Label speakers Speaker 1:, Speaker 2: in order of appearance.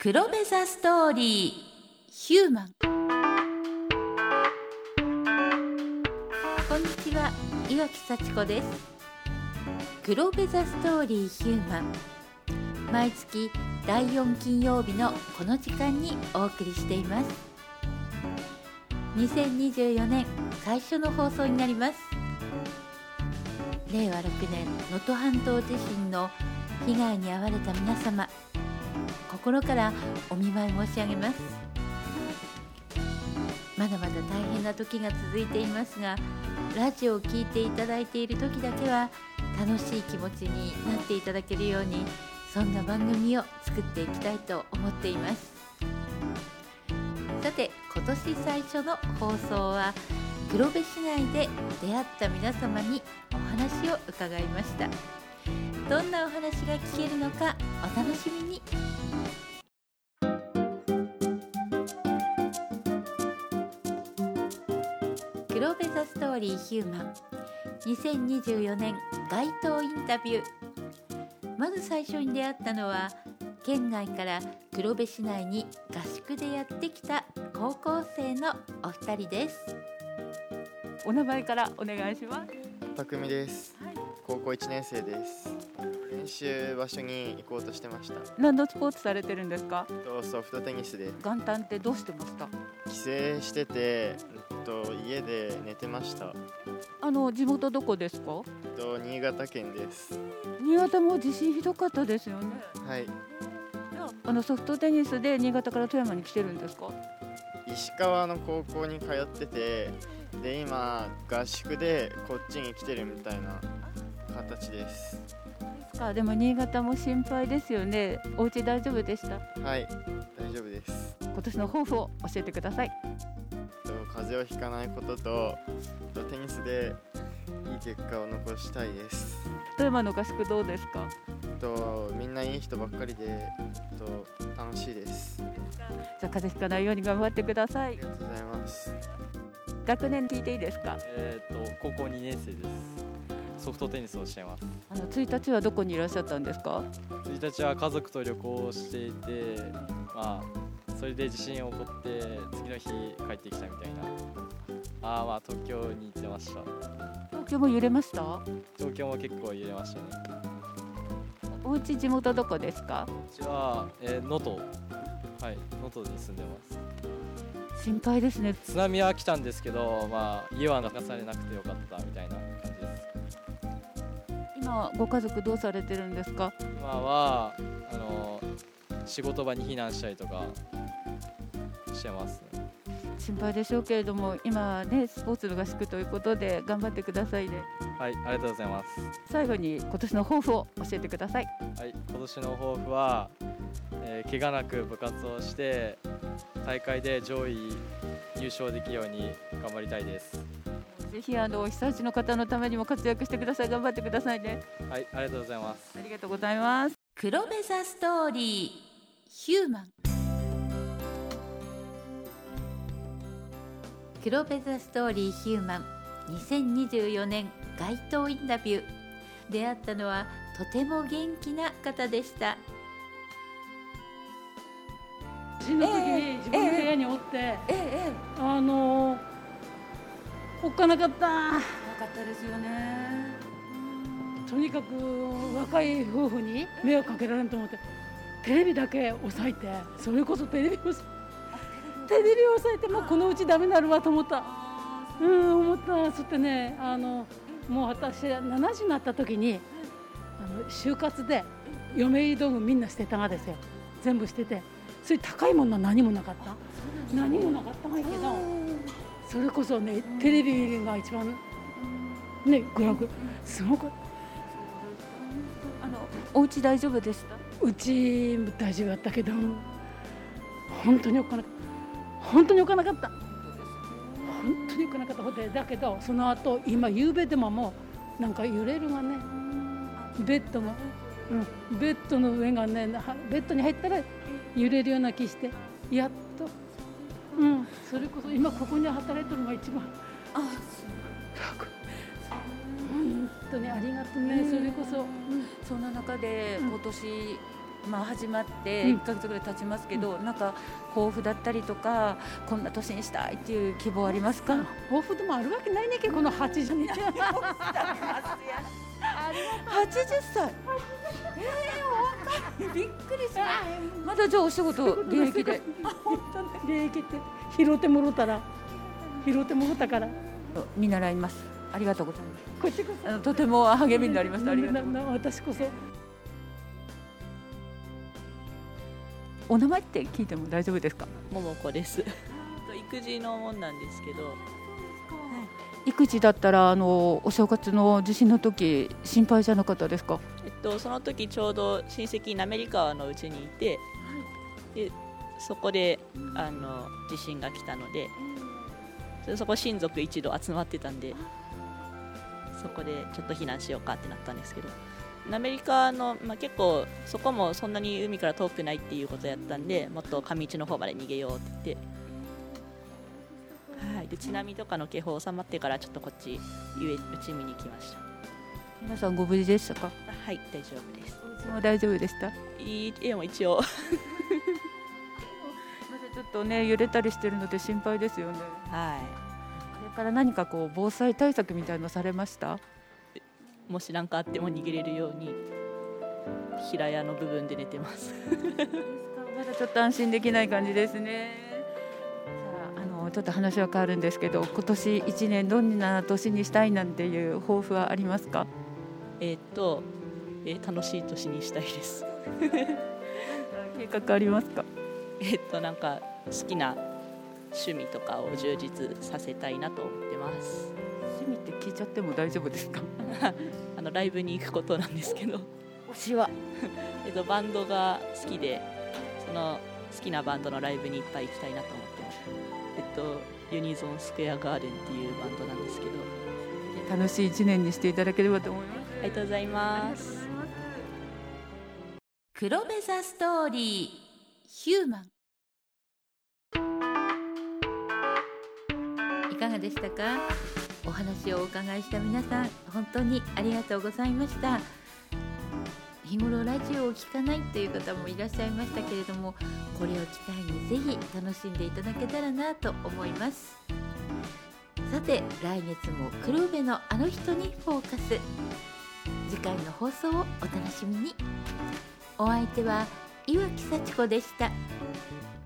Speaker 1: 黒部ザストーリーヒューマン。こんにちは、岩木幸子です。黒部ザストーリーヒューマン、毎月第4金曜日のこの時間にお送りしています。2024年最初の放送になります。令和6年能登半島地震の被害に遭われた皆様、心からお見舞い申し上げます。まだまだ大変な時が続いていますが、ラジオを聞いていただいている時だけは楽しい気持ちになっていただけるように、そんな番組を作っていきたいと思っています。さて、今年最初の放送は黒部市内で出会った皆様にお話を伺いました。どんなお話が聞けるのかお楽しみに。黒部ザストーリーヒューマン2024年街頭インタビュー。まず最初に出会ったのは、県外から黒部市内に合宿でやってきた高校生のお二人です。お名前からお願いします。
Speaker 2: 匠です、はい、高校1年生です。練習場所に行こうとしてました。
Speaker 1: 何のスポーツされてるんですか？
Speaker 2: ソフトテニスで。
Speaker 1: 元旦ってどうしてました？
Speaker 2: 帰省してて、家で寝てました。
Speaker 1: 地元どこですか？
Speaker 2: 新潟県です。
Speaker 1: 新潟も地震ひどかったですよね。
Speaker 2: はい。
Speaker 1: ソフトテニスで新潟から富山に来てるんですか？
Speaker 2: 石川の高校に通ってて、で今合宿でこっちに来てるみたいな形です。
Speaker 1: でも新潟も心配ですよね。お家大丈夫でした？
Speaker 2: はい、大丈夫です。
Speaker 1: 今年の抱負を教えてください。
Speaker 2: 風邪をひかないことと、テニスでいい結果を残したいです。
Speaker 1: 富山の合宿どうですか？
Speaker 2: みんないい人ばっかりで、楽しいです。
Speaker 1: じゃあ風邪ひかないように頑張ってください。
Speaker 2: ありがとうございます。
Speaker 1: 学年聞いていいですか？
Speaker 3: 高校2年生です。ソフトテニスをしています。
Speaker 1: 1日はどこにいらっしゃったんですか
Speaker 3: 1日は家族と旅行をしていて、それで地震起こって次の日帰ってきたみたいな。東京に行ってました。
Speaker 1: 東京も揺れました？
Speaker 3: 東京も結構揺れましたね。
Speaker 1: お家地元どこですか？
Speaker 3: うちは能登、はい、能登に住んでます。
Speaker 1: 心配ですね。
Speaker 3: 津波は来たんですけど、家は流されなくてよかったみたいな感じです。
Speaker 1: 今ご家族どうされてるんですか？
Speaker 3: 今は仕事場に避難したりとかしてますね。
Speaker 1: 心配でしょうけれども、今はね、スポーツの合宿ということで頑張ってくださいね。
Speaker 3: はい、ありがとうございます。
Speaker 1: 最後に今年の抱負を教えてください。
Speaker 3: はい、今年の抱負は、怪我なく部活をして大会で上位入賞できるように頑張りたいです。
Speaker 1: ぜひ被災地の方のためにも活躍してください。頑張ってくださいね。
Speaker 3: はい、ありがとうございます。
Speaker 1: ありがとうございます。黒部ザストーリーヒューマン。黒部ザストーリーヒューマン2024年街頭インタビュー。出会ったのはとても元気な方でした。
Speaker 4: 地震の時に自分の部屋におって、おっかなかった。
Speaker 1: なかったですよね。
Speaker 4: とにかく若い夫婦に迷惑かけられんと思って、テレビだけ押さえて、それこそテレビを押さえて、もうこのうちダメになるわと思った。思った。そしてね、もう私70になった時に就活で嫁入り道具みんな捨てたがですよ。全部捨てて、そういう高いものは何もなかった。何もなかったんやけど、それこそね、テレビが一番ね、娯楽すごく。
Speaker 1: お家大丈夫でした？
Speaker 4: うちも大丈夫だったけど、本当におっかなかった。本当におっかなかった。本当におっかなかった。だけどその後、今夕べでももうなんか揺れるがね、ベッドの上がね、ベッドに入ったら揺れるような気して、やっと、それこそ今ここに働いてるのが一番楽。本当にありがとうね。それこそ、
Speaker 1: そんな中で今年始まって
Speaker 4: うん
Speaker 1: 1ヶ月ぐらい経ちますけど、なんか抱負だったりとかこんな年にしたいっていう希望ありますか？
Speaker 4: 抱負でもあるわけないねんけどこの80日
Speaker 1: 80歳若いびっくりしたまだじゃあお仕事現役で
Speaker 4: 現役って拾ってもろたから
Speaker 1: 見習います。ありがとうございます。
Speaker 4: こっちこそ
Speaker 1: とても励みになりました。ありがとうございます。
Speaker 4: 私こそ
Speaker 1: お名前って聞いても大丈夫ですか？
Speaker 5: 桃子です。育児のもんなんですけど、
Speaker 1: 育児だったらお正月の地震の時心配じゃなかったですか？
Speaker 5: その時ちょうど親戚滑川のうちにいて、でそこで地震が来たので、そこ親族一同集まってたんで、そこでちょっと避難しようかってなったんですけど、滑川の、結構そこもそんなに海から遠くないっていうことやったんで、もっと上市の方まで逃げようって言って、はい、で津波とかの警報収まってからちょっとこっちうち見に来ました。
Speaker 1: 皆さんご無事でしたか？
Speaker 5: はい、大丈夫です。
Speaker 1: お家も大丈夫でした？
Speaker 5: 家も一応
Speaker 1: まだちょっとね揺れたりしてるので心配ですよね。
Speaker 5: は
Speaker 1: これから何か防災対策みたいのされました？
Speaker 5: い、もし何かあっても逃げれるように平屋の部分で寝てます
Speaker 1: まだちょっと安心できない感じですね。じゃあちょっと話は変わるんですけど、今年1年どんな年にしたいなんていう抱負はありますか？
Speaker 5: 楽しい年にしたいです
Speaker 1: 計画ありますか？
Speaker 5: なんか好きな趣味とかを充実させたいなと思ってます。
Speaker 1: 趣味って聞いちゃっても大丈夫ですか？
Speaker 5: ライブに行くことなんですけど
Speaker 1: 推しは
Speaker 5: バンドが好きで、その好きなバンドのライブにいっぱい行きたいなと思ってます。ユニゾンスクエアガーデンっていうバンドなんですけど、
Speaker 1: 楽しい1年にしていただければと思います。
Speaker 5: ありがとうございます。
Speaker 1: 黒部ザストーリーヒューマン、いかがでしたか？お話をお伺いした皆さん本当にありがとうございました。日頃ラジオを聞かないという方もいらっしゃいましたけれども、これを機会にぜひ楽しんでいただけたらなと思います。さて来月も黒部のあの人にフォーカス、次回の放送をお楽しみに。お相手は岩木幸子でした。